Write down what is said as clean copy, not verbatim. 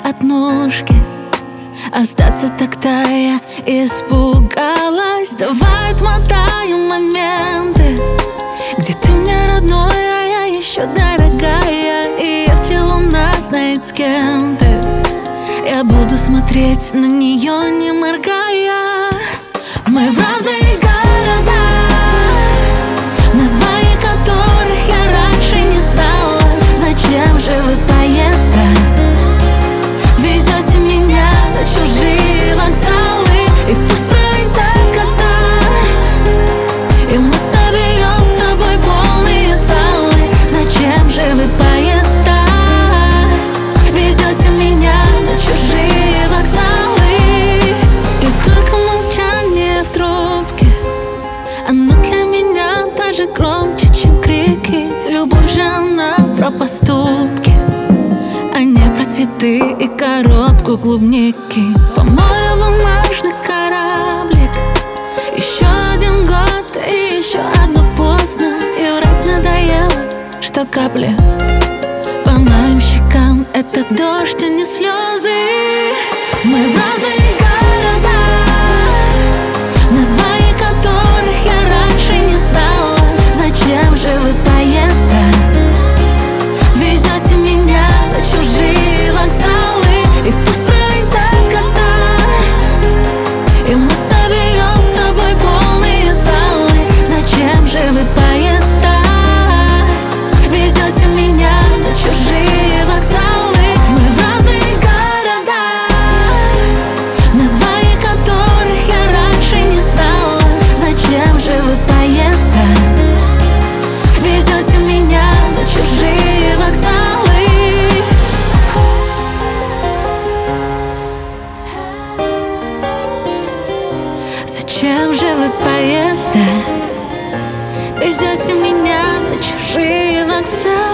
однушки. Остаться тогда я испугалась. Давай отмотаем моменты, где ты мне родной, а я еще дорогая. И если луна знает, с кем ты, я буду смотреть на нее, не моргая. Мы в разные города, названия которых я раньше не знала. Зачем же вы поезда везете меня на чужие вокзалы? И пусть пролетят года, и мы соберем с тобой полные залы. Зачем же вы поезда везете меня на чужие вокзалы? И только молчание в трубке, оно для меня даже громче, чем крики. Любовь же она про поступки, а не про цветы и коробку клубники. По морю бумажный кораблик, еще один год и еще одно поздно. И врать надоело, что капли по моим щекам — это дождь, а не слезы. Мы в разные города, названия которых я раньше не знала. Зачем же вы поезда везете меня на чужие вокзалы? И пусть пролетят года, и мы соберем с тобой полные залы. Зачем же вы поезда везете меня на чужие вокзалы? Мы в разные города, названия которых я раньше не знала. Зачем же вы поезда везете меня на чужие вокзалы? Зачем же вы поезда везете меня на чужие вокзалы?